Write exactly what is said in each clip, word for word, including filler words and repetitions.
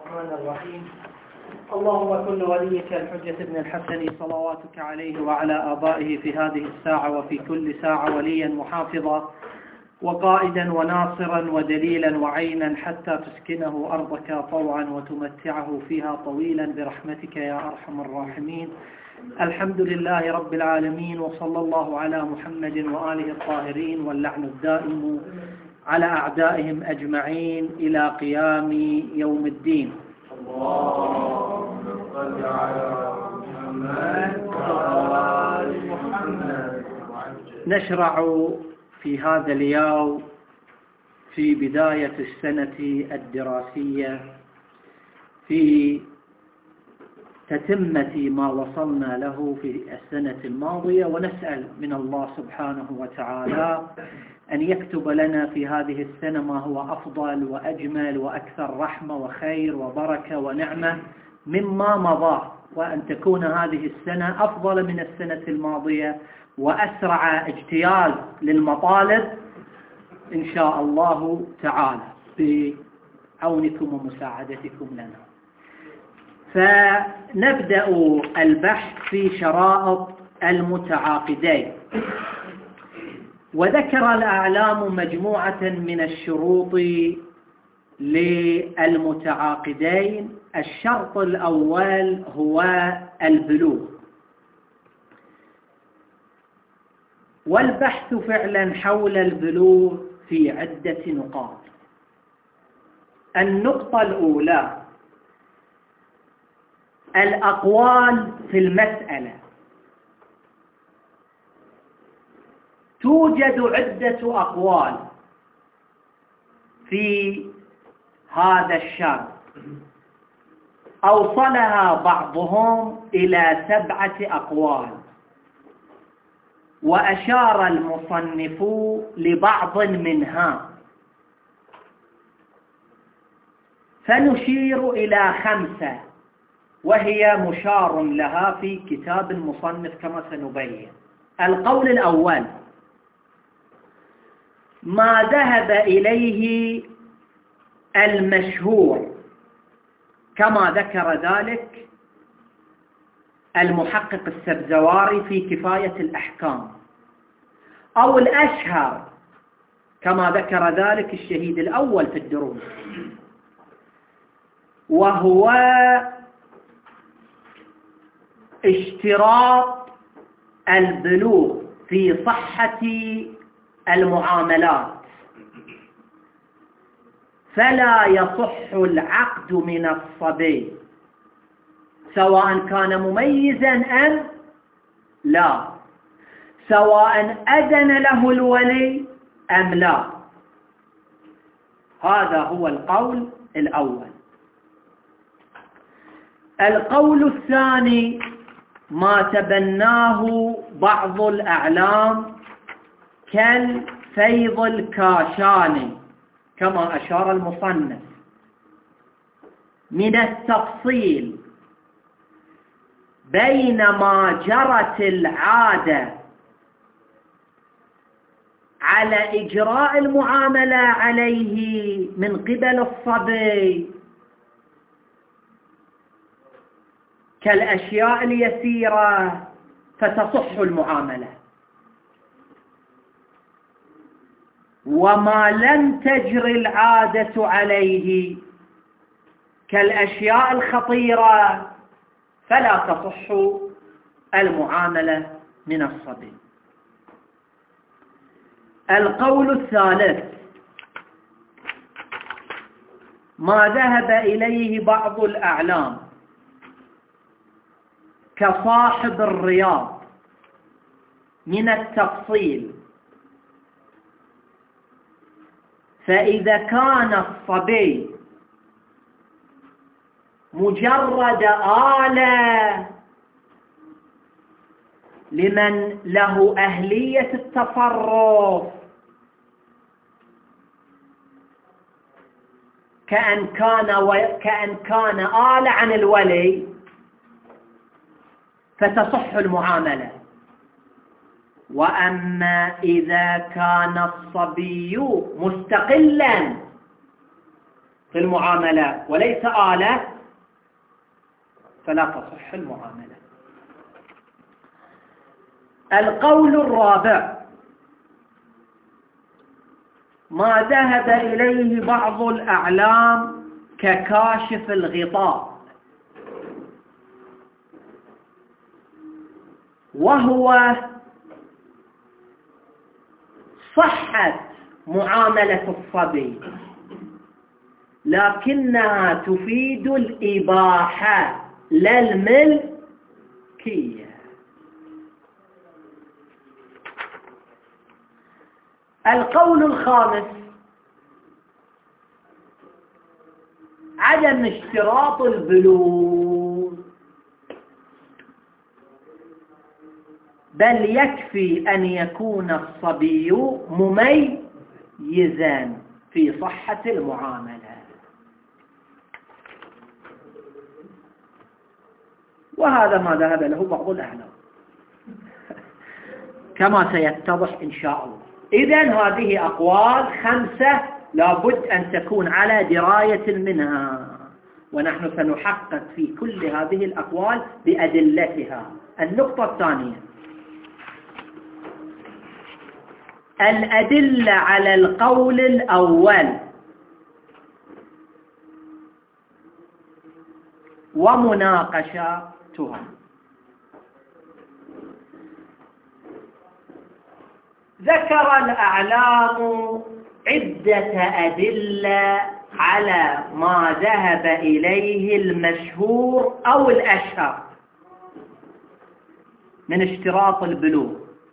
الرحمن الرحيم. اللهم كن وليك الحجة ابن الحسن صلواتك عليه وعلى آبائه في هذه الساعة وفي كل ساعة وليا محافظا وقائدا وناصرا ودليلا وعينا حتى تسكنه أرضك طوعا وتمتعه فيها طويلا برحمتك يا أرحم الراحمين. الحمد لله رب العالمين، وصلى الله على محمد وآله الطاهرين، واللعن الدائم على أعدائهم أجمعين إلى قيام يوم الدين. اللهم صل على محمد وآل محمد. نشرع في هذا اليوم في بداية السنة الدراسية في تتمة ما وصلنا له في السنة الماضية، ونسأل من الله سبحانه وتعالى أن يكتب لنا في هذه السنة ما هو أفضل وأجمل وأكثر رحمة وخير وبركة ونعمة مما مضى، وأن تكون هذه السنة أفضل من السنة الماضية وأسرع اجتياز للمطالب إن شاء الله تعالى بعونكم ومساعدتكم لنا. فنبدأ البحث في شرائط المتعاقدين. وذكر الأعلام مجموعة من الشروط للمتعاقدين. الشرط الأول هو البلوغ، والبحث فعلا حول البلوغ في عدة نقاط. النقطة الأولى الأقوال في المسألة. توجد عدة أقوال في هذا الشرط، أوصلها بعضهم إلى سبعة أقوال، وأشار المصنف لبعض منها، فنشير إلى خمسة وهي مشار لها في كتاب المصنف كما سنبين. القول الأول ما ذهب إليه المشهور، كما ذكر ذلك المحقق السبزواري في كفاية الأحكام، أو الأشهر كما ذكر ذلك الشهيد الأول في الدروس، وهو اشتراط البلوغ في صحة المعاملات، فلا يصح العقد من الصبي سواء كان مميزا أم لا، سواء أذن له الولي أم لا. هذا هو القول الأول. القول الثاني ما تبناه بعض الأعلام كالفيض الكاشاني كما أشار المصنف من التفصيل بين ما جرت العادة على إجراء المعاملة عليه من قبل الصبي كالأشياء اليسيرة فتصح المعاملة، وما لم تجر العادة عليه كالأشياء الخطيرة فلا تصح المعاملة من الصبي. القول الثالث ما ذهب إليه بعض الأعلام كصاحب الرياض من التفصيل، فإذا كان الصبي مجرد آلة لمن له أهلية التصرف كأن كان و... كأن كان آلة عن الولي فتصح المعاملة. وأما إذا كان الصبي مستقلا في المعاملة وليس آلة فلا تصح المعاملة. القول الرابع ما ذهب إليه بعض الأعلام ككاشف الغطاء، وهو صحة معاملة الصبي لكنها تفيد الإباحة لا الملكية. القول الخامس عدم اشتراط البلوغ، بل يكفي أن يكون الصبي مميزا في صحة المعاملة. وهذا ما ذهب له بعض الأعلام كما سيتضح إن شاء الله. إذن هذه أقوال خمسة لابد أن تكون على دراية منها، ونحن سنحقق في كل هذه الأقوال بأدلتها. النقطة الثانية الأدلة على القول الأول ومناقشتها. ذكر الأعلام عدة أدلة على ما ذهب إليه المشهور أو الأشهر من اشتراط البلوغ.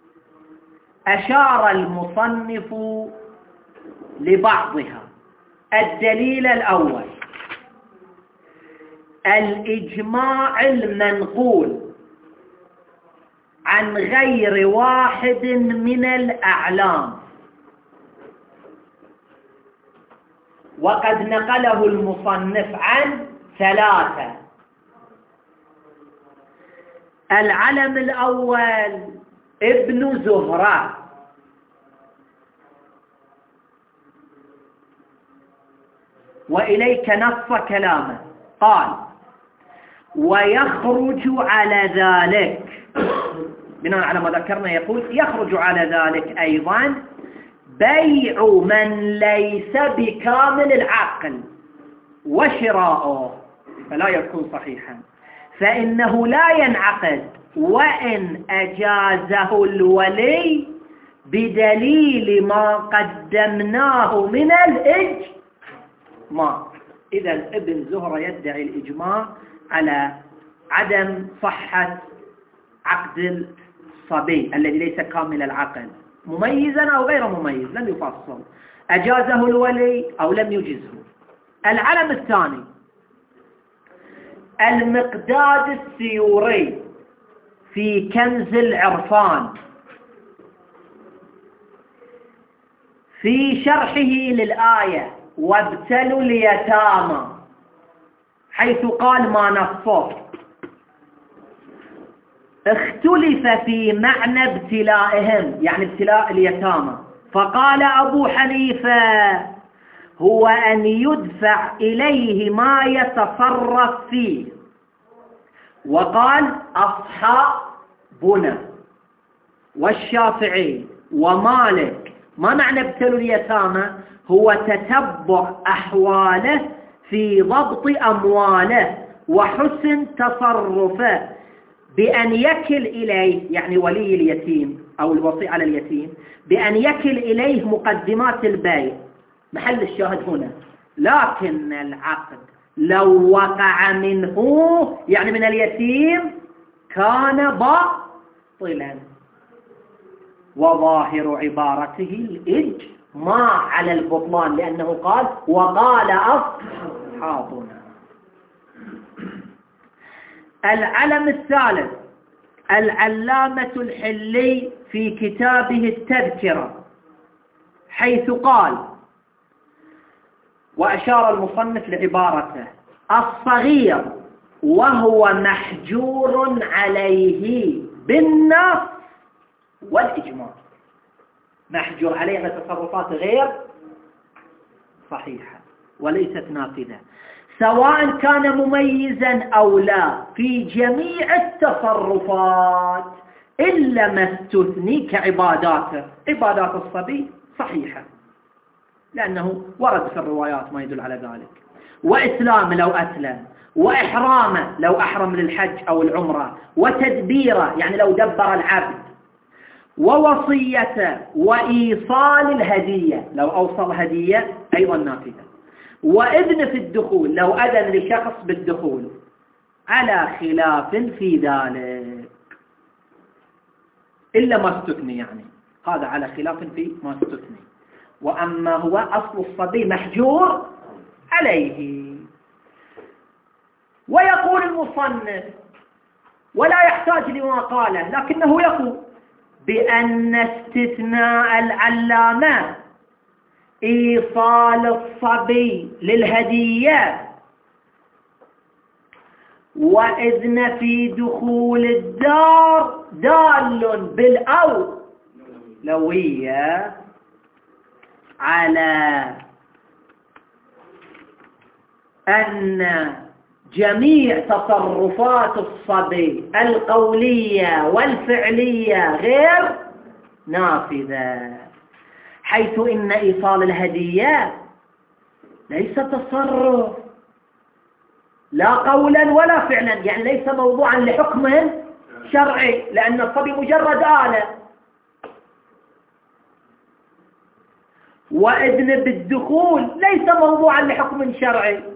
أشار المصنف لبعضها. الدليل الأول الإجماع المنقول عن غير واحد من الأعلام، وقد نقله المصنف عن ثلاثة. العلم الأول ابن زهرة، وإليك نص كلامه، قال ويخرج على ذلك، بناء على ما ذكرنا يقول يخرج على ذلك أيضا بيع من ليس بكامل العقل وشراؤه، فلا يكون صحيحا، فإنه لا ينعقد وإن أجازه الولي بدليل ما قدمناه من الإجماع. إذا ابن زهرة يدعي الإجماع على عدم صحة عقد الصبي الذي ليس كامل العقل، مميزا أو غير مميز، لم يفصل، أجازه الولي أو لم يجزه. العلم الثاني المقداد السيوري في كنز العرفان في شرحه للآية وابتلوا اليتامى، حيث قال ما نصه، اختلف في معنى ابتلائهم، يعني ابتلاء اليتامى، فقال أبو حنيفة هو أن يدفع إليه ما يتصرف فيه، وقال أصحابنا والشافعي ومالك ما معنى ابتلوا اليتامى؟ هو تتبع أحواله في ضبط أمواله وحسن تصرفه بأن يكل إليه، يعني ولي اليتيم أو الوصي على اليتيم، بأن يكل إليه مقدمات البيع، محل الشاهد هنا. لكن العقد لو وقع منه، يعني من اليتيم، كان باطلا، وظاهر عبارته الإجماع على البطلان، لأنه قال وقال أصحابنا. العلم الثالث العلامة الحلي في كتابه التذكرة، حيث قال، وأشار المصنف لعبارته، الصغير وهو محجور عليه بالنص والإجماع، محجور عليه على تصرفات غير صحيحة. وليست نافذة، سواء كان مميزا أو لا في جميع التصرفات إلا ما استثني كعباداته. عبادات الصبي صحيحة لأنه ورد في الروايات ما يدل على ذلك، وإسلام لو أسلم، وإحرامه لو أحرم للحج أو العمرة، وتدبيره يعني لو دبر العبد، ووصيته، وإيصال الهدية لو أوصل هدية أيضا نافذة، وإذن في الدخول لو أذن لشخص بالدخول، على خلاف في ذلك إلا ما استثني، يعني هذا على خلاف في ما استثني. وأما هو أصل الصبي محجور عليه. ويقول المصنف ولا يحتاج لما قاله، لكنه يقول بأن استثناء العلامة إيصال الصبي للهدية وإذن في دخول الدار دال بالأولوية على أن جميع تصرفات الصبي القولية والفعلية غير نافذة، حيث إن إيصال الهدية ليس تصرف لا قولا ولا فعلا، يعني ليس موضوعا لحكم شرعي، لأن الصبي مجرد آلة. وإذن بالدخول ليس موضوعا لحكم شرعي،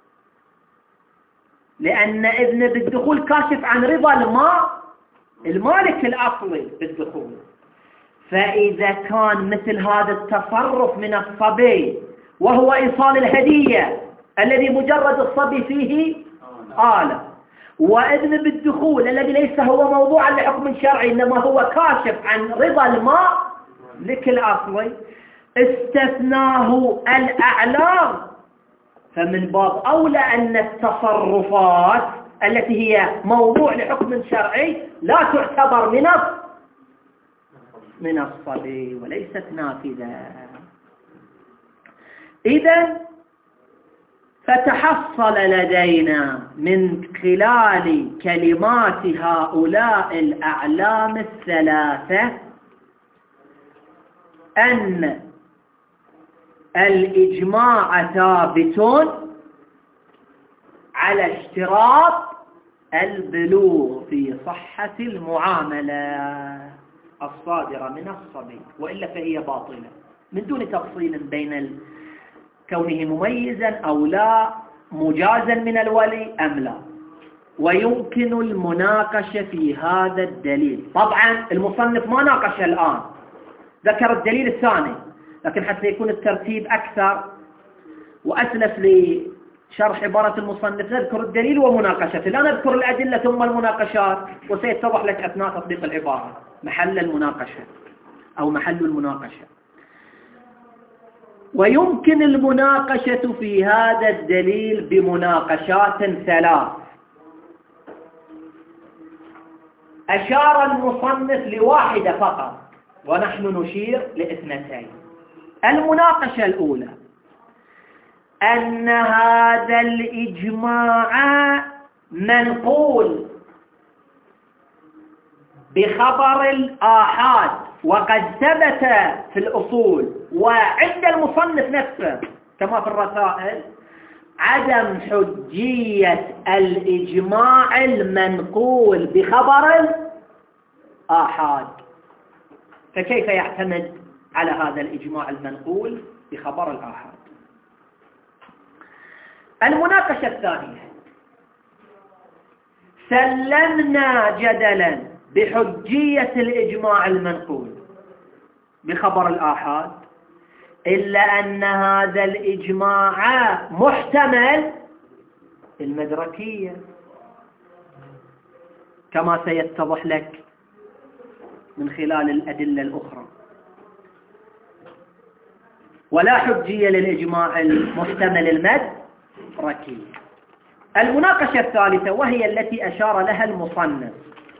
لأن إذن بالدخول كاشف عن رضا الماء المالك الأصلي بالدخول. فإذا كان مثل هذا التصرف من الصبي وهو إيصال الهدية الذي مجرد الصبي فيه آلة، وإذن بالدخول الذي ليس هو موضوعا لحكم شرعي إنما هو كاشف عن رضا الماء لكل أصلي، استثناه الأعلام، فمن باب أولى أن التصرفات التي هي موضوع لحكم شرعي لا تعتبر من من الصبي وليست نافذة. إذن فتحصل لدينا من خلال كلمات هؤلاء الأعلام الثلاثة أن الإجماع ثابت على اشتراط البلوغ في صحة المعاملة الصادرة من الصبي، وإلا فهي باطلة من دون تفصيل بين كونه مميزا أو لا، مجازا من الولي أم لا. ويمكن المناقشة في هذا الدليل. طبعا المصنف ما ناقش الآن، ذكر الدليل الثاني، لكن حتى يكون الترتيب أكثر وأسلف لشرح عبارة المصنف نذكر الدليل ومناقشته، لا نذكر الأدلة ثم المناقشات، وسيتضح لك أثناء تطبيق العبارة محل المناقشة أو محل المناقشة. ويمكن المناقشة في هذا الدليل بمناقشات ثلاث أشار المصنف لواحدة فقط ونحن نشير لاثنتين. المناقشة الأولى أن هذا الإجماع منقول بخبر الآحاد، وقد ثبت في الأصول وعند المصنف نفسه كما في الرسائل عدم حجية الإجماع المنقول بخبر الآحاد، فكيف يعتمد على هذا الإجماع المنقول بخبر الآحاد؟ المناقشة الثانية سلمنا جدلا بحجية الإجماع المنقول بخبر الآحاد، إلا أن هذا الإجماع محتمل المدركية كما سيتضح لك من خلال الأدلة الأخرى، ولا حجية للإجماع المحتمل المدركي. المناقشة الثالثة وهي التي أشار لها المصنف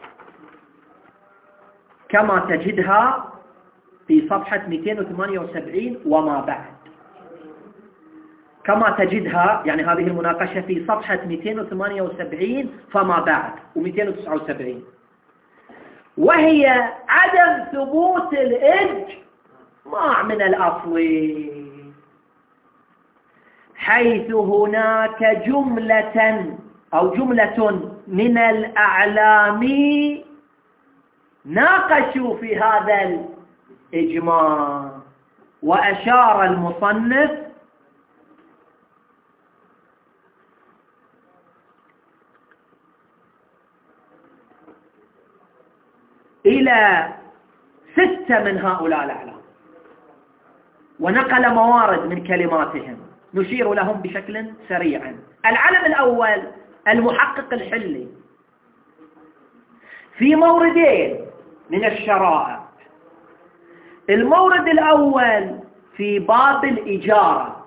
كما تجدها في صفحة مئتين وثمانية وسبعين وما بعد، كما تجدها يعني هذه المناقشة في صفحة مئتين وثمانية وسبعين فما بعد ومئتين وتسعة وسبعين، وهي عدم ثبوت الإجماع من الأصل، حيث هناك جملة أو جملة من الأعلام ناقشوا في هذا الإجماع. وأشار المصنف إلى ستة من هؤلاء الأعلام، ونقل موارد من كلماتهم نشير لهم بشكل سريع. العلم الأول المحقق الحلي في موردين من الشرائع. المورد الأول في باب الإجارة،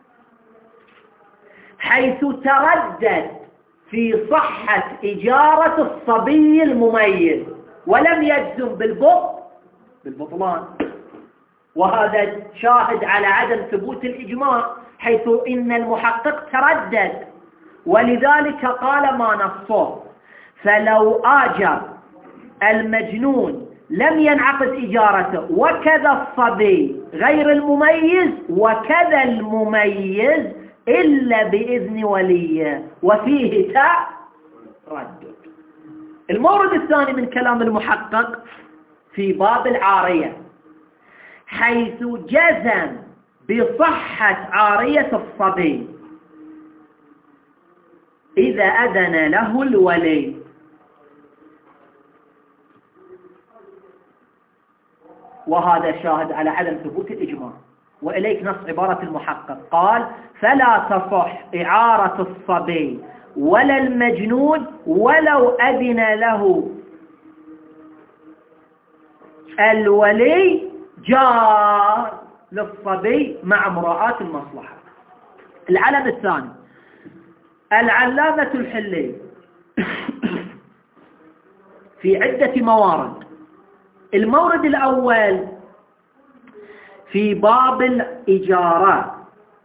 حيث تردد في صحة إجارة الصبي المميز ولم يجزم بالبطل بالبطلان، وهذا شاهد على عدم ثبوت الإجماع، حيث إن المحقق تردد ولذلك قال ما نصه: فلو آجر المجنون لم ينعقد إجارته، وكذا الصبي غير المميز، وكذا المميز إلا بإذن وليه، وفيه تردد. المورد الثاني من كلام المحقق في باب العارية، حيث جزم بصحة عارية الصبي إذا أذن له الولي، وهذا شاهد على عدم ثبوت الإجماع. وإليك نص عبارة المحقق، قال: فلا تصح إعارة الصبي ولا المجنون ولو أذن له الولي جار للصبي مع مراعاة المصلحة. العلم الثاني العلامة الحلي في عدة موارد. المورد الأول في باب الإجارة،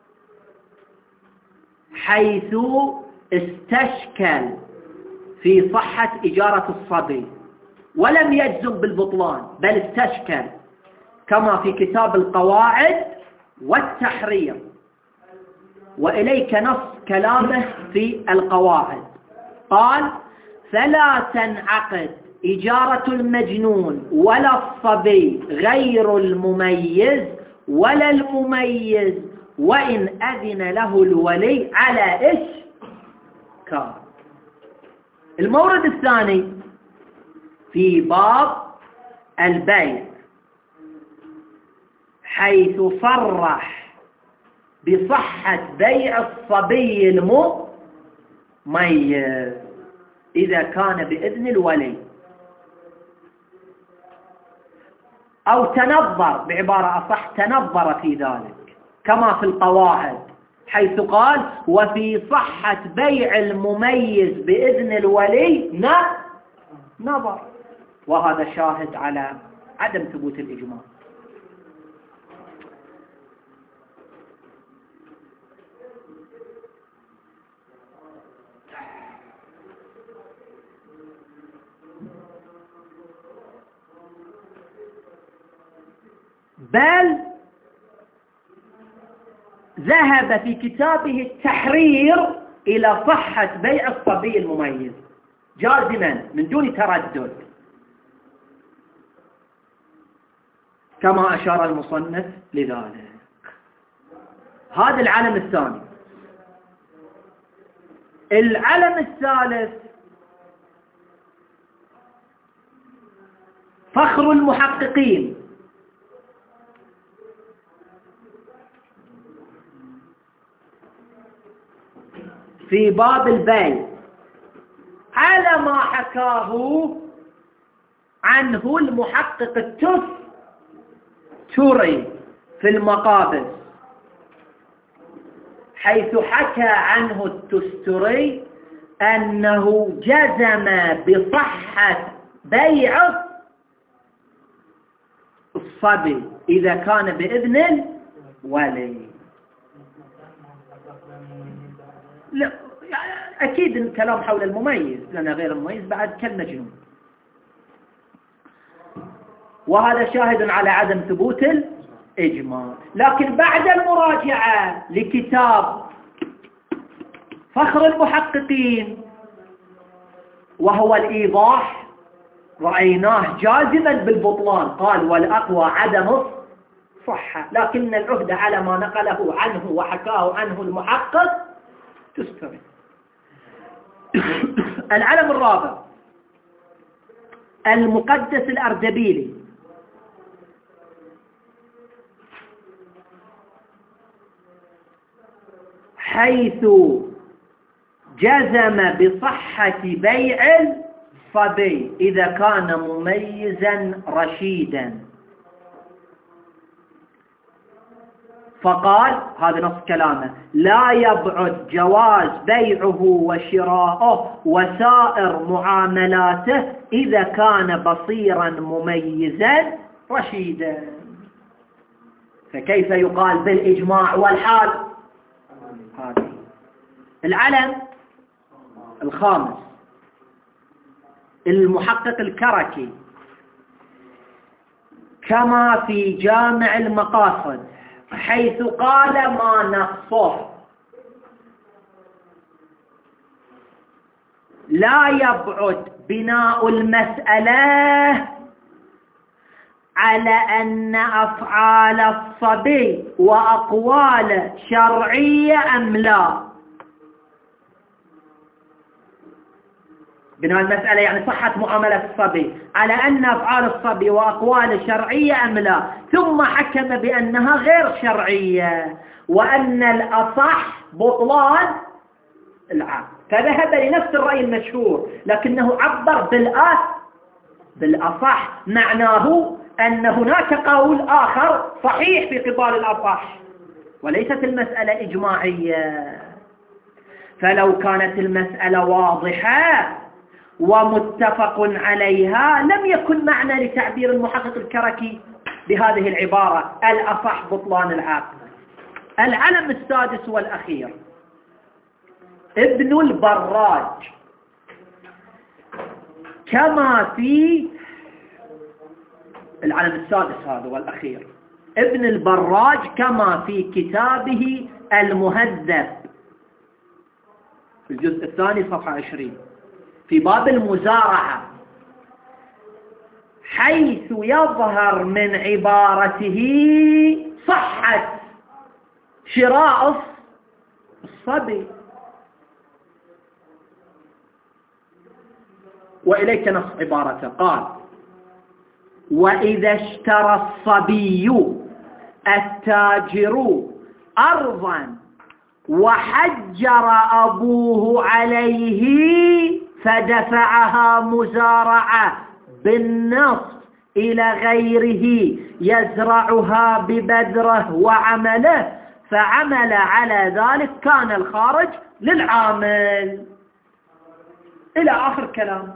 حيث استشكل في صحة إجارة الصبي ولم يجزم بالبطلان، بل استشكل، كما في كتاب القواعد والتحرير. وإليك نص كلامه في القواعد، قال: فلا تنعقد إجارة المجنون ولا الصبي غير المميز ولا المميز وإن أذن له الولي على إيش كان. المورد الثاني في باب البيع، حيث صرح بصحة بيع الصبي المميز إذا كان بإذن الولي، أو تنظر، بعبارة أصح تنظر في ذلك، كما في القواعد، حيث قال: وفي صحة بيع المميز بإذن الولي نظر، وهذا شاهد على عدم ثبوت الإجماع. بل ذهب في كتابه التحرير إلى صحة بيع الصبي المميز جازما من دون تردد، كما أشار المصنف لذلك. هذا العلم الثاني. العلم الثالث فخر المحققين في باب البيع، على ما حكاه عنه المحقق التستري في المقابس، حيث حكى عنه التستري أنه جزم بصحة بيع الصبي إذا كان بإذن الولي. لا أكيد الكلام حول المميز، لأن غير المميز بعد كالمجنون. وهذا شاهد على عدم ثبوت الإجماع. لكن بعد المراجعة لكتاب فخر المحققين وهو الإيضاح رأيناه جازما بالبطلان، قال والأقوى عدم الصحة، لكن العهد على ما نقله عنه وحكاه عنه المحقق تستمر. العلم الرابع المقدس الأردبيلي، حيث جزم بصحة بيع الصبي إذا كان مميزا رشيدا، فقال هذا نص كلامه: لا يبعد جواز بيعه وشراءه وسائر معاملاته إذا كان بصيرا مميزا رشيدا. فكيف يقال بالإجماع والحال؟ هذه. العلم الخامس المحقق الكركي، كما في جامع المقاصد، حيث قال ما نصه: لا يبعد بناء المسألة على أن أفعال الصبي وأقواله شرعية أم لا. بناء المسألة يعني صحة معاملة الصبي على أن أفعال الصبي وأقواله شرعية أم لا، ثم حكم بأنها غير شرعية وأن الأصح بطلان العام، فذهب لنفس الرأي المشهور، لكنه عبر بالآس بالأصح، معناه أن هناك قول آخر صحيح في قبال الأصح، وليست المسألة إجماعية. فلو كانت المسألة واضحة ومتفق عليها لم يكن معنى لتعبير المحقق الكركي بهذه العبارة الأصح بطلان العاقل. العلم السادس والأخير ابن البراج، كما في العلم السادس هذا والأخير ابن البراج كما في كتابه المهذب في الجزء الثاني صفحة عشرين في باب المزارعة، حيث يظهر من عبارته صحة شراء الصبي. وإليك نص عبارته، قال: وإذا اشترى الصبي التاجر أرضا وحجر أبوه عليه فدفعها مزارعة بالنص إلى غيره يزرعها ببذره وعمله، فعمل على ذلك كان الخارج للعامل، إلى آخر كلام.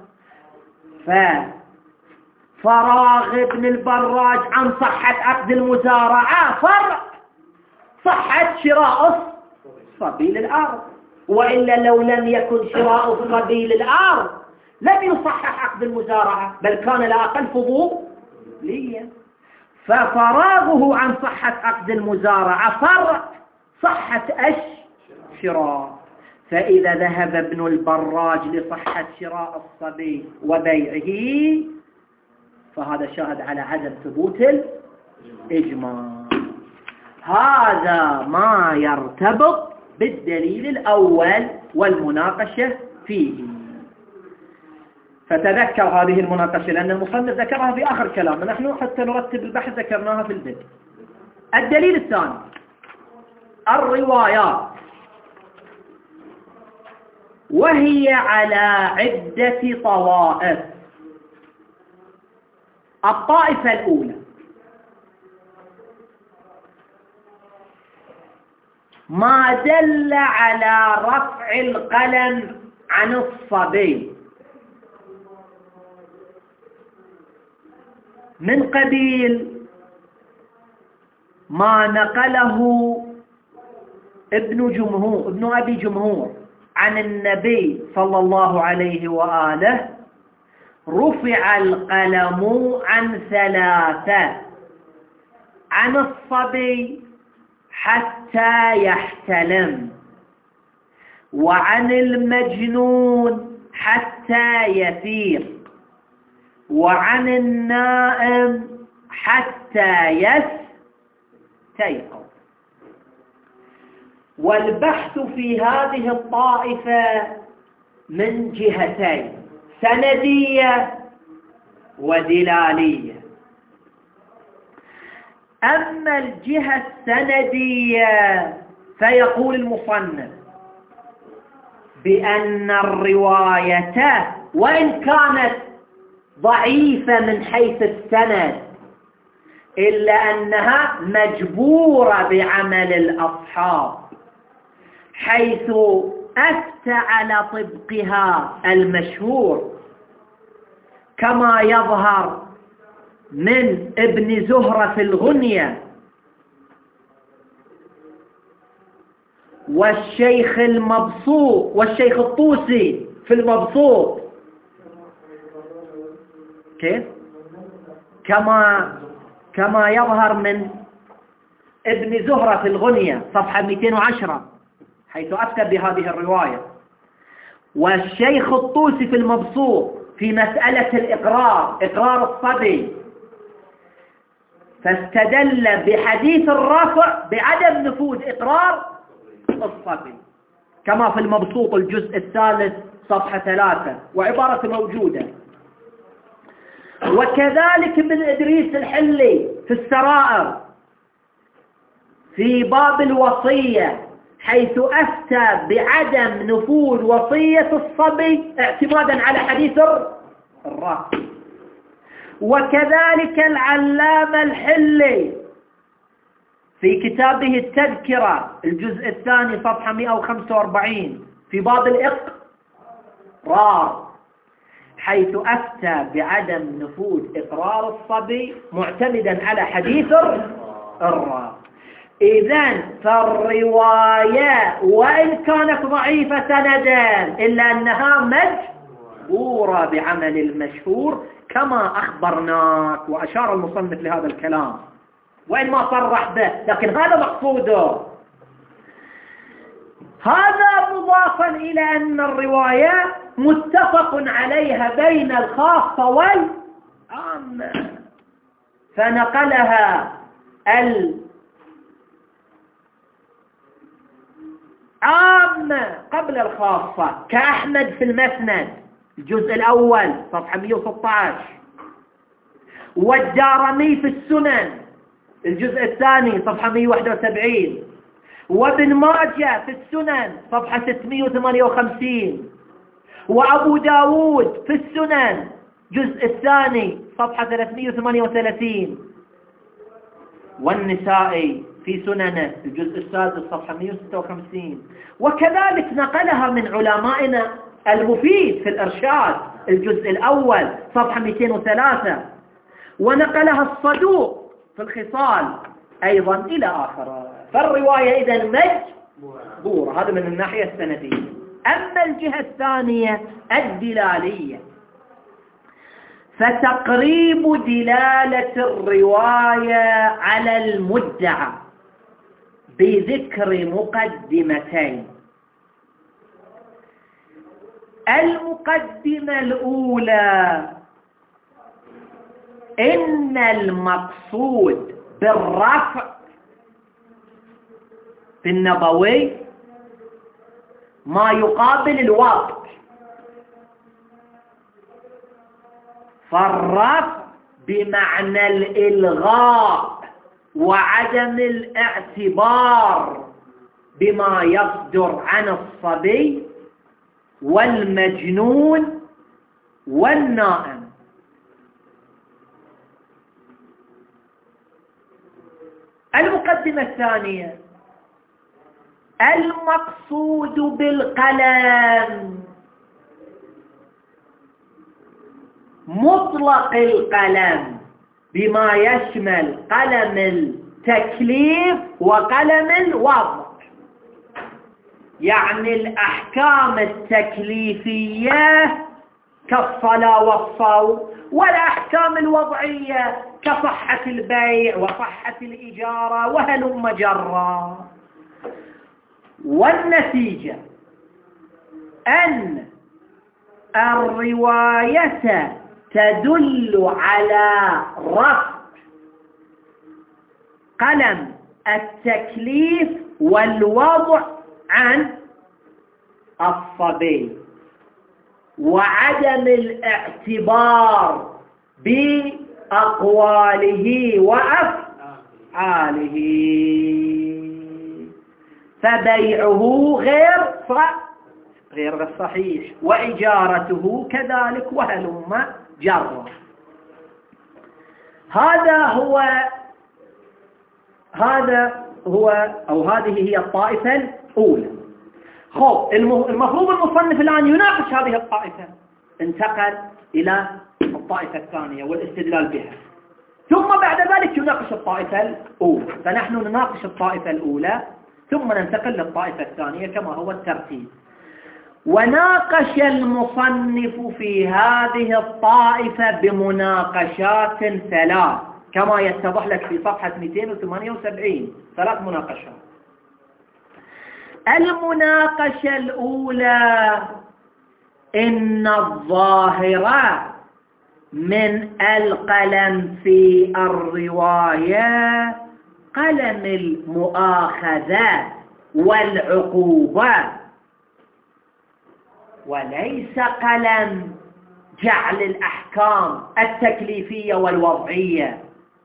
ففراغ ابن البراج عن صحة عقد المزارعة فرع صحة شراء الصبي للأرض، وإلا لو لم يكن شراء الصبي للأرض لم يصحح عقد المزارعة، بل كان لا أقل فضوليا. ففراغه عن صحة عقد المزارعة فرع صحة الشراء. فإذا ذهب ابن البراج لصحة شراء الصبي وبيعه فهذا شاهد على عدم ثبوت الإجماع. هذا ما يرتبط بالدليل الأول والمناقشة فيه. فتذكر هذه المناقشة لأن المصنف ذكرها في آخر كلام، نحن حتى نرتب البحث ذكرناها في البدء. الدليل الثاني الروايات، وهي على عدة طوائف. الطائفة الأولى ما دل على رفع القلم عن الصبي من قبيل ما نقله ابن جمهور ابن أبي جمهور عن النبي صلى الله عليه وآله: رفع القلم عن ثلاثة: عن الصبي حتى يحتلم، وعن المجنون حتى يفيق، وعن النائم حتى يستيقظ. والبحث في هذه الطائفة من جهتين: سندية ودلالية. أما الجهة السندية فيقول المصنف بأن الرواية وإن كانت ضعيفة من حيث السند إلا أنها مجبورة بعمل الأصحاب، حيث أفتى على طبقها المشهور كما يظهر من ابن زهرة في الغنية والشيخ المبسوط والشيخ الطوسي في المبسوط، كيف؟ كما كما يظهر من ابن زهرة في الغنية صفحة مئتين وعشرة، حيث أفتى بهذه الرواية، والشيخ الطوسي في المبسوط في مسألة الإقرار، إقرار الصبي، فاستدل بحديث الرفع بعدم نفوذ إقرار الصبي، كما في المبسوط الجزء الثالث صفحة ثلاثة، وعبارة موجودة. وكذلك ابن إدريس الحلي في السرائر في باب الوصية، حيث أفتى بعدم نفوذ وصية الصبي اعتمادا على حديث الرفع. وكذلك العلامة الحلي في كتابه التذكرة الجزء الثاني صفحة مئة وخمسة وأربعين في باب الإقرار، حيث أفتى بعدم نفوذ إقرار الصبي معتمدا على حديث الرفع. إذن فالرواية وإن كانت ضعيفة سندا إلا أنها مجبورة بعمل المشهور كما أخبرناك، وأشار المصنف لهذا الكلام وإن ما صرح به، لكن هذا مقصوده. هذا مضافا إلى أن الرواية متفق عليها بين الخاصة والعامة، فنقلها العامة قبل الخاصة، كأحمد في المسند الجزء الأول صفحة مئة وستة عشر، والدارمي في السنن الجزء الثاني صفحة مئة وواحد وسبعين، وابن ماجه في السنن صفحة ستمئة وثمانية وخمسين، وأبو داود في السنن جزء الثاني صفحة ثلاثمئة وثمانية وثلاثين، والنسائي في سننه الجزء السادس صفحة مئة وستة وخمسين. وكذلك نقلها من علمائنا المفيد في الإرشاد الجزء الأول صفحة مئتين وثلاثة، ونقلها الصدوق في الخصال أيضا إلى آخره. فالرواية إذن مجبورة، هذا من الناحية السندية. أما الجهة الثانية الدلالية، فتقريب دلالة الرواية على المدعى بذكر مقدمتين: المقدمة الأولى إن المقصود بالرفع في النبوي ما يقابل الوضع، فالرفع بمعنى الإلغاء وعدم الاعتبار بما يصدر عن الصبي والمجنون والنائم. المقدمة الثانية: المقصود بالقلم مطلق القلم بما يشمل قلم التكليف وقلم الوضع. يعني الأحكام التكليفية كالصلاة والصوم، والأحكام الوضعية كصحة البيع وصحة الإجارة وهلم جرا. والنتيجة أن الرواية تدل على رفع قلم التكليف والوضع عن الصبي، وعدم الاعتبار بأقواله وأفعاله، فبيعه غير غير صحيح وإجارته كذلك وهلم جرا. هذا هو هذا هو أو هذه هي الطائفة الأولى. خب المفروض المصنف الآن يناقش هذه الطائفة، انتقل إلى الطائفة الثانية والاستدلال بها، ثم بعد ذلك يناقش الطائفة الأولى. فنحن نناقش الطائفة الأولى ثم ننتقل للطائفة الثانية كما هو الترتيب. وناقش المصنف في هذه الطائفة بمناقشات ثلاث كما يتضح لك في صفحة مئتين وثمانية وسبعين، ثلاث مناقشات. المناقشة الأولى: إن الظاهر من القلم في الرواية قلم المؤاخذات والعقوبات، وليس قلم جعل الأحكام التكليفية والوضعية.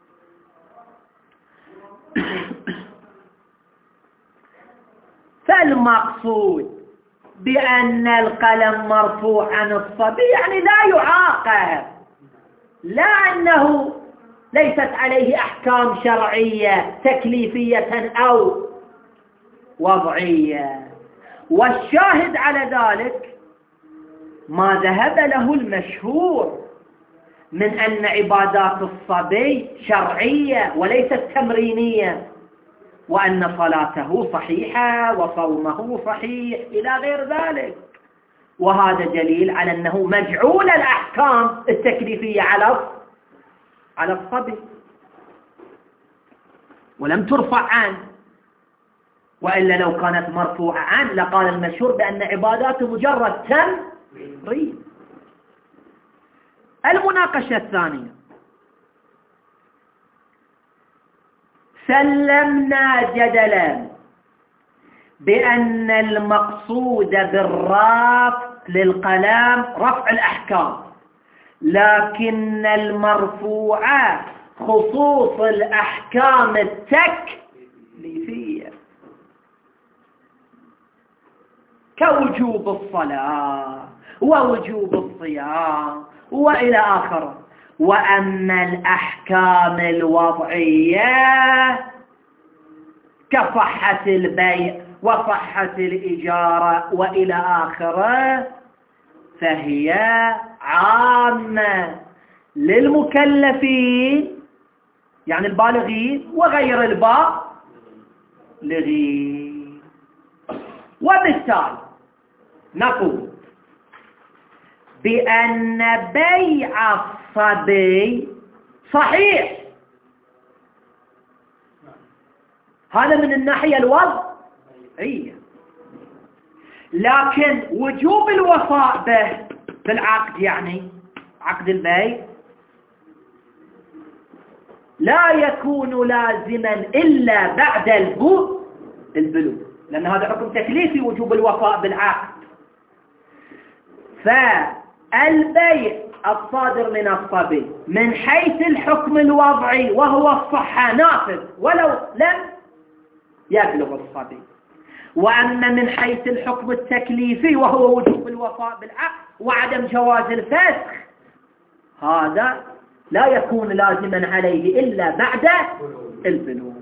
فالمقصود بأن القلم مرفوع عن الصبي يعني لا يعاقب، لا أنه ليست عليه أحكام شرعية تكليفية أو وضعية. والشاهد على ذلك ما ذهب له المشهور من أن عبادات الصبي شرعية وليست تمرينية، وأن صلاته صحيحة وصومه صحيح إلى غير ذلك. وهذا دليل على أنه مجعول الأحكام التكليفية على على الصبي ولم ترفع عنه، وإلا لو كانت مرفوعة عنه لقال المشهور بأن عباداته مجرد تمرين. المناقشة الثانية: سلمنا جدلا بأن المقصود بالرفع للقلم رفع الأحكام، لكن المرفوع خصوص الأحكام التكليفية كوجوب الصلاة ووجوب الصيام وإلى آخره. وأما الأحكام الوضعية كصحة البيع وصحة الإجارة وإلى آخره فهي عامة للمكلفين يعني البالغين وغير البالغين. وبالتالي نقول بأن بيع الصبي صحيح، هذا من الناحية الوضعية، لكن وجوب الوفاء به بالعقد يعني عقد البيع لا يكون لازما إلا بعد البلوغ، لأن هذا حكم تكليفي وجوب الوفاء بالعقد. فالبيع الصادر من الصبي من حيث الحكم الوضعي وهو الصحة نافذ ولو لم يبلغ الصبي، وأما من حيث الحكم التكليفي وهو وجوب الوفاء بالعقد وعدم جواز الفسخ هذا لا يكون لازما عليه إلا بعد البلوغ.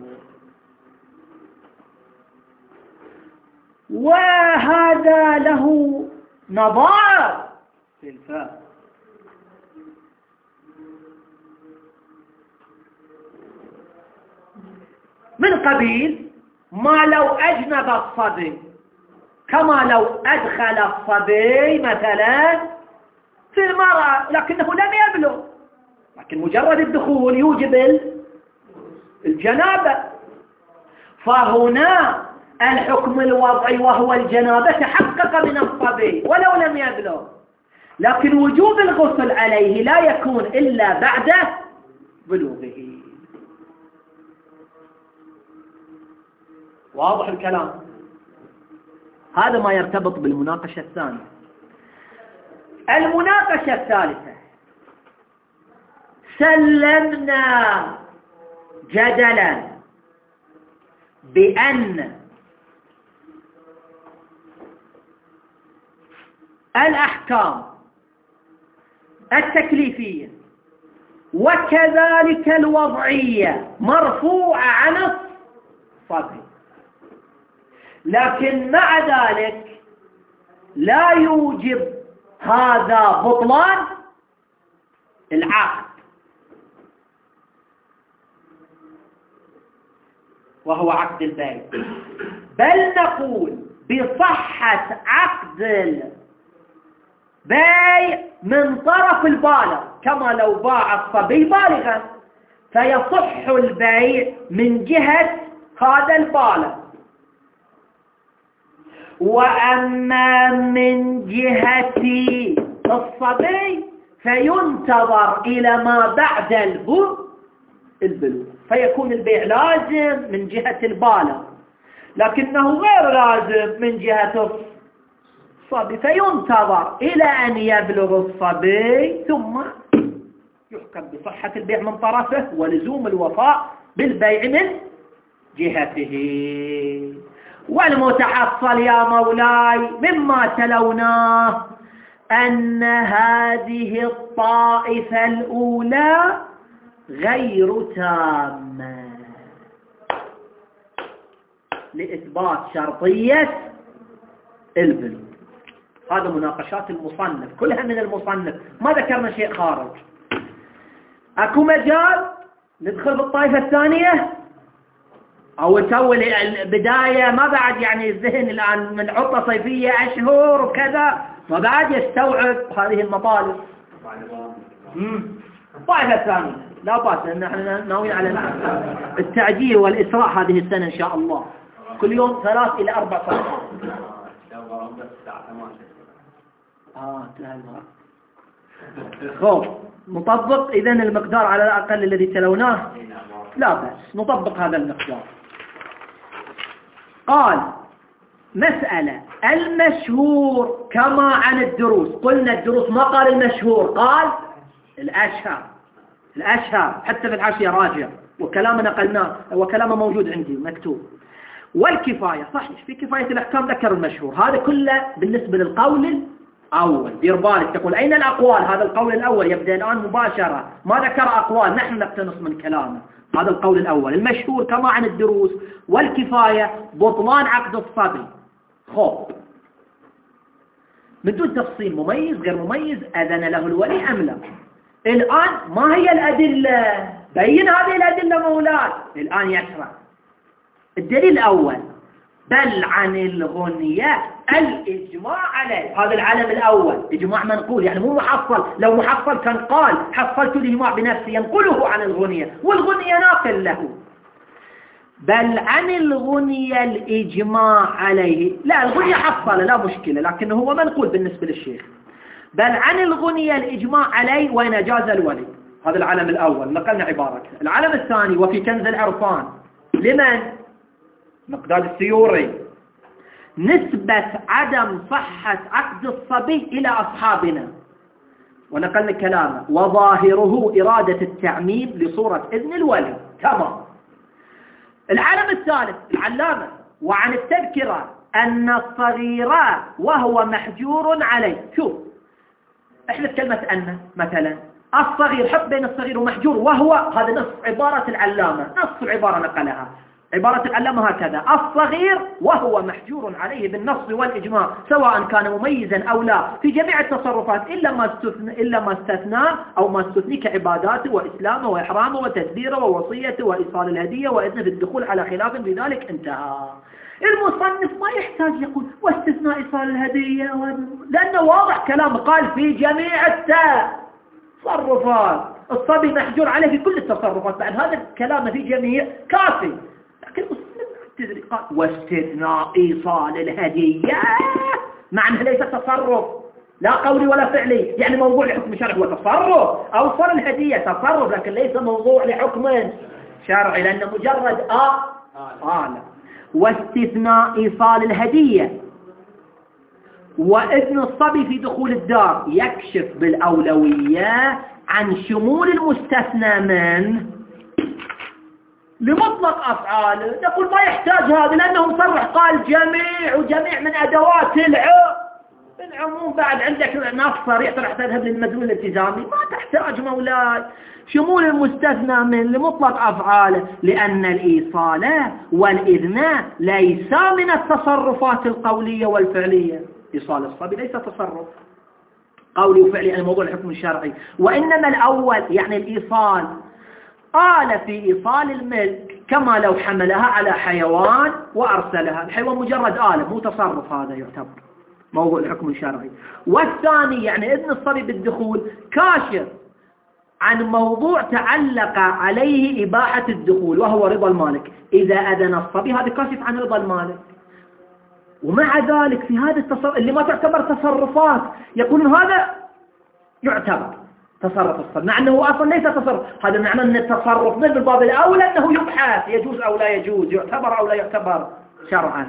وهذا له نظائر في الفقه، من قبيل ما لو أجنب الصبي كما لو أدخل الصبي مثلا في المرأة لكنه لم يبلغ، لكن مجرد الدخول يوجب الجنابة. فهنا الحكم الوضعي وهو الجنابة تحقق من الصبي ولو لم يبلغ، لكن وجوب الغسل عليه لا يكون إلا بعد بلوغه. واضح الكلام؟ هذا ما يرتبط بالمناقشة الثانية. المناقشة الثالثة، سلمنا جدلا بأن الأحكام التكليفية وكذلك الوضعية مرفوعة عن الصبي، لكن مع ذلك لا يوجب هذا بطلان العقد، وهو عقد البيع، بل نقول بصحة عقد البيع من طرف البالغ، كما لو باع الصبي بالغا فيصح البيع من جهة هذا البالغ. وأما من جهة الصبي فينتظر إلى ما بعد البلوغ، فيكون البيع لازم من جهة البالغ لكنه غير لازم من جهة الصبي، فينتظر إلى أن يبلغ الصبي ثم يحكم بصحة البيع من طرفه ولزوم الوفاء بالبيع من جهته. والمتحصل يا مولاي مما تلوناه أن هذه الطائفة الأولى غير تامة لإثبات شرطية البلوغ. هذا مناقشات المصنف كلها من المصنف، ما ذكرنا شيء خارج. أكو مجال ندخل بالطائفة الثانية أو نسوي البداية؟ ما بعد يعني الذهن الآن من عطلة صيفية أشهر وكذا ما بعد يستوعب هذه المطالب. الطائفة الثانية لا بأس، لأن احنا ناويين على التعجيل والإسراء هذه السنة إن شاء الله، كل يوم ثلاث إلى أربع صفحات. آه خوف نطبق إذن المقدار على الأقل الذي تلوناه، لا بأس نطبق هذا المقدار. قال مسألة المشهور كما عن الدروس، قلنا الدروس ما قال المشهور، قال الأشهر. الأشهر حتى في الحاشية راجع، وكلامنا قلناه وكلامه موجود عندي مكتوب. والكفاية صحيح في كفاية الأحكام ذكر المشهور، هذا كله بالنسبة للقول الأول. دير بالك تقول أين الأقوال؟ هذا القول الأول يبدأ الآن مباشرة، ما ذكر أقوال نحن نقتنص من كلامه. هذا القول الأول المشهور كما عن الدروس، والكفاية بطلان عقد الصبي. خوف من دون تفصيل مميز غير مميز أذن له الولي أم لا. الآن ما هي الأدلة؟ بين هذه الأدلة مولاي. الآن يشرع الدليل الأول بل عن الغنية الإجماع عليه. هذا العلم الأول إجماع منقول، يعني مو محصل، لو محصل كان قال حصلت الإجماع بنفسي ينقله عن الغنية، والغنية ناقل له. بل عن الغنية الإجماع عليه، لا الغنية حصل لا مشكلة لكنه هو منقول بالنسبة للشيخ. بل عن الغنية الإجماع عليه وإن أجاز الولي. هذا العلم الأول نقلنا عبارته. العلم الثاني وفي كنز العرفان لمن؟ مقداد السيوري، نسبة عدم صحة عقد الصبي إلى أصحابنا، ونقلنا كلامه وظاهره إرادة التعميم لصورة إذن الولي. تمام. العلم الثالث العلامة وعن التذكرة أن الصغير وهو محجور عليه. شوف احذف كلمة أن مثلا الصغير، حط بين الصغير ومحجور وهو، هذا نص عبارة العلامة، نص العبارة نقلها. عبارة العلامة هكذا: الصغير وهو محجور عليه بالنص والإجماع سواء كان مميزا أو لا في جميع التصرفات إلا ما استثنى إلا ما استثنى أو ما استثني كعباداته وإسلامه وإحرامه وتدبيره ووصيته وإيصال الهدية وإذن في الدخول على خلاف بذلك. انتهى. المصنف ما يحتاج يقول واستثناء إيصال الهدية، لأنه واضح كلامه، قال في جميع التصرفات، الصبي محجور عليه في كل التصرفات، بعد هذا الكلام في جميع كافي. لكن المصنف تدري قال واستثناء إيصال الهدية، مع أنه ليس تصرف لا قولي ولا فعلي، يعني موضوع لحكم شرعي هو تصرف، أوصل الهدية تصرف لكن ليس موضوع لحكم شرعي، لأنه مجرد آه آه واستثناء إيصال الهدية وإذن الصبي في دخول الدار يكشف بالأولوية عن شمول المستثنى منه لمطلق أفعاله. نقول ما يحتاج هذا لأنه مصرح، قال جميع، وجميع من أدوات العموم. العموم بعد عندك نص صريح راح تذهب للمدلول الالتزامي، ما تحتاج مولاي شمول المستثنى من لمطلق أفعاله، لأن الإيصال والإذن ليس من التصرفات القولية والفعلية. إيصال الصبي ليس تصرف قولي وفعلي، الموضوع الحكم الشرعي، وإنما الأول يعني الإيصال آل في إيصال الملك، كما لو حملها على حيوان وأرسلها، الحيوان مجرد آلة مو تصرف، هذا يعتبر موضوع الحكم الشرعي. والثاني يعني إذن الصبي بالدخول كاشف عن موضوع تعلق عليه إباحة الدخول وهو رضا المالك، إذا أذن الصبي هذا كاشف عن رضا المالك. ومع ذلك في هذا التصرف اللي ما تعتبر تصرفات يقولون هذا يعتبر تصرف الصبي، مع أنه أصلا ليس تصرف، هذا معنى أن التصرف من الباب الأول أنه يبحث يجوز أو لا يجوز، يعتبر أو لا يعتبر شرعا.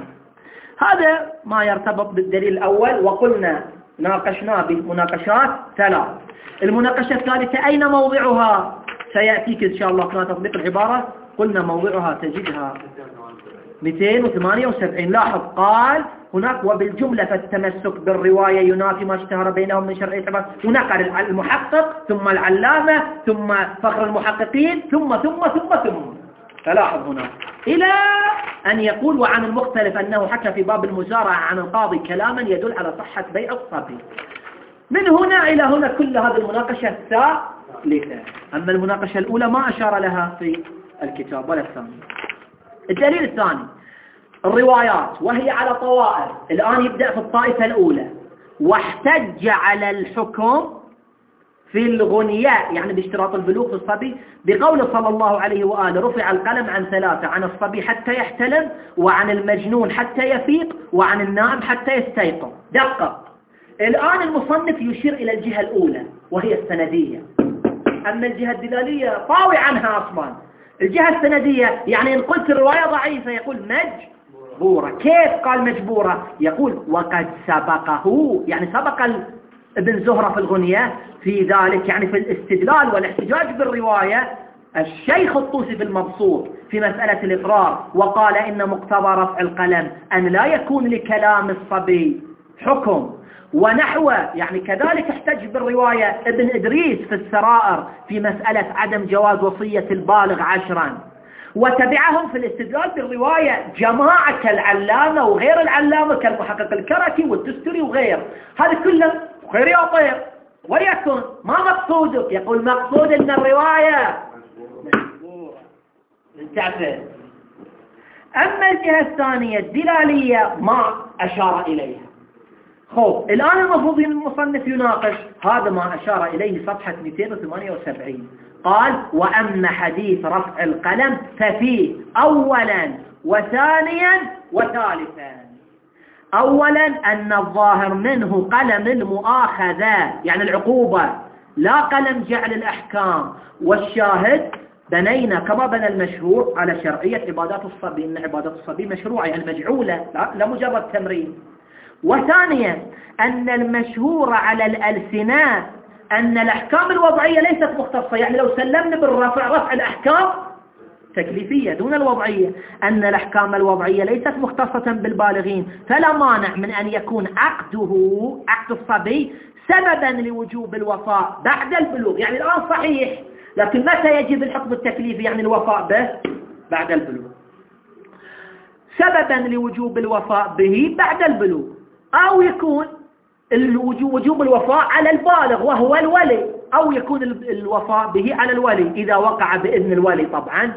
هذا ما يرتبط بالدليل الأول، وقلنا ناقشنا بمناقشات ثلاث. المناقشة الثالثة أين موضعها؟ سيأتيك إن شاء الله في تطبيق العبارة. قلنا موضعها تجدها مئتين وثمانية وسبعين. لاحظ قال هناك وبالجملة فالتمسك بالرواية ينافي ما اشتهر بينهم من شرعية العبارة. هناك المحقق ثم العلامة ثم فخر المحققين ثم ثم ثم ثم فلاحظ هنا إلى أن يقول وعن المختلف أنه حكى في باب المزارعة عن القاضي كلاما يدل على صحة بيع الصبي. من هنا إلى هنا كل هذه المناقشة الثالثة. أما المناقشة الأولى ما أشار لها في الكتاب ولا الثانية. الدليل الثاني الروايات وهي على طوائف. الآن يبدأ في الطائفة الأولى، واحتج على الحكم في الغنياء يعني باشتراط البلوغ في الصبي بقول صلى الله عليه وآله رفع القلم عن ثلاثة، عن الصبي حتى يحتلم، وعن المجنون حتى يفيق، وعن النائم حتى يستيقظ. دقق، الآن المصنف يشير إلى الجهة الأولى وهي السندية، أما الجهة الدلالية طاوي عنها أصلا. الجهة السندية يعني إن قلت الرواية ضعيفة يقول مجبورة. كيف قال مجبورة؟ يقول وقد سبقه، يعني سبق ابن زهرة في الغنية في ذلك، يعني في الاستدلال والاحتجاج بالرواية، الشيخ الطوسي في المبسوط في مسألة الإقرار، وقال إن مقتضى رفع القلم أن لا يكون لكلام الصبي حكم ونحوه، يعني كذلك احتج بالرواية ابن إدريس في السرائر في مسألة عدم جواز وصية البالغ عشرا. وتبعهم في الاستدلال بالرواية جماعة كالعلامة وغير العلامة كالمحقق الكركي والدستوري وغير، هذا كله خير يا طير. ويكن ما مقصودك؟ يقول مقصود ان الرواية انتعفت. اما الجهة الثانية الدلالية ما اشار اليها. خوف الان المفروض المصنف يناقش هذا ما اشار اليه صفحة مئتين وثمانية وسبعين. قال واما حديث رفع القلم ففيه اولا وثانيا وثالثا. اولا ان الظاهر منه قلم المؤاخذة يعني العقوبة، لا قلم جعل الاحكام. والشاهد بنينا كما بنى المشهور على شرعية عبادات الصبي، ان عبادات الصبي مشروعة يعني مجعولة لا, لا مجرد تمرين. وثانيا ان المشهور على الألسنة أن الأحكام الوضعية ليست مختصة، يعني لو سلمنا بالرفع رفع الأحكام تكليفية دون الوضعية، أن الأحكام الوضعية ليست مختصة بالبالغين، فلا مانع من أن يكون عقده عقد الصبي سببا لوجوب الوفاء بعد البلوغ. يعني الآن صحيح، لكن متى يجب الحكم التكليفي يعني الوفاء به؟ بعد البلوغ. سببا لوجوب الوفاء به بعد البلوغ، أو يكون وجوب الوفاء على البالغ وهو الولي، أو يكون الوفاء به على الولي إذا وقع بإذن الولي طبعا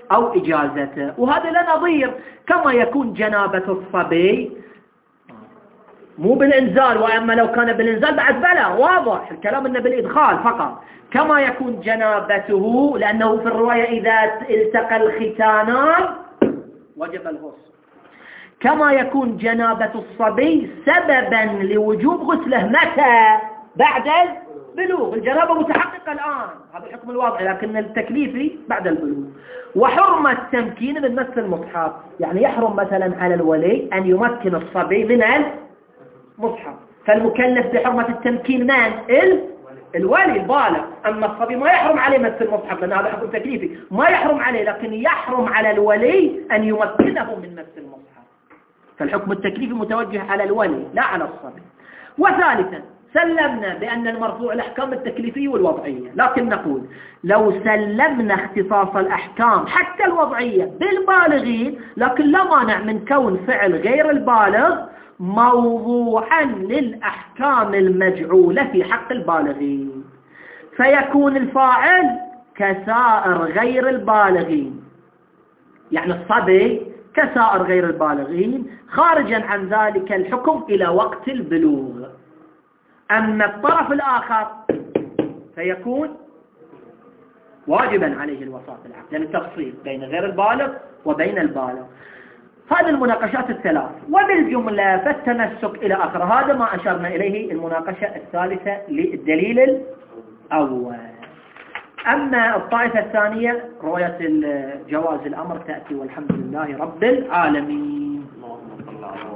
أو إجازته، وهذا لا نظير. كما يكون جنابة الصبي مو بالإنزال، وأما لو كان بالإنزال بعد بلا واضح الكلام إنه بالإدخال فقط. كما يكون جنابته، لأنه في الرواية إذا التقى الختانان وجب الغسل. كما يكون جنابة الصبي سببا لوجوب غسله متى؟ بعد البلوغ. الجنابة متحققة الآن، هذا الحكم الواضح، لكن التكليفي بعد البلوغ. وحرمة التمكين من مس المصحف، يعني يحرم مثلا على الولي أن يمكن الصبي من المصحف، فالمكلف بحرمة التمكين من؟ الولي البالغ. أما الصبي ما يحرم عليه مس المصحف لأن هذا حكم تكليفي، ما يحرم عليه، لكن يحرم على الولي أن يمكنه من مس المصحف. فالحكم التكليفي متوجه على الولي لا على الصبي. وثالثا سلمنا بأن المرفوع الأحكام التكليفية والوضعية، لكن نقول لو سلمنا اختصاص الأحكام حتى الوضعية بالبالغين، لكن لا مانع من كون فعل غير البالغ موضوعا للأحكام المجعولة في حق البالغين، فيكون الفاعل كسائر غير البالغين، يعني الصبي كسائر غير البالغين خارجا عن ذلك الحكم إلى وقت البلوغ. أما الطرف الآخر فيكون واجبا عليه الوفاة في العقد، يعني التفصيل بين غير البالغ وبين البالغ. هذه المناقشات الثلاث، وبالجملة فالتمسك إلى آخر. هذا ما أشرنا إليه المناقشة الثالثة للدليل الأول. أما الطائفة الثانية رؤية جواز الأمر تأتي، والحمد لله رب العالمين.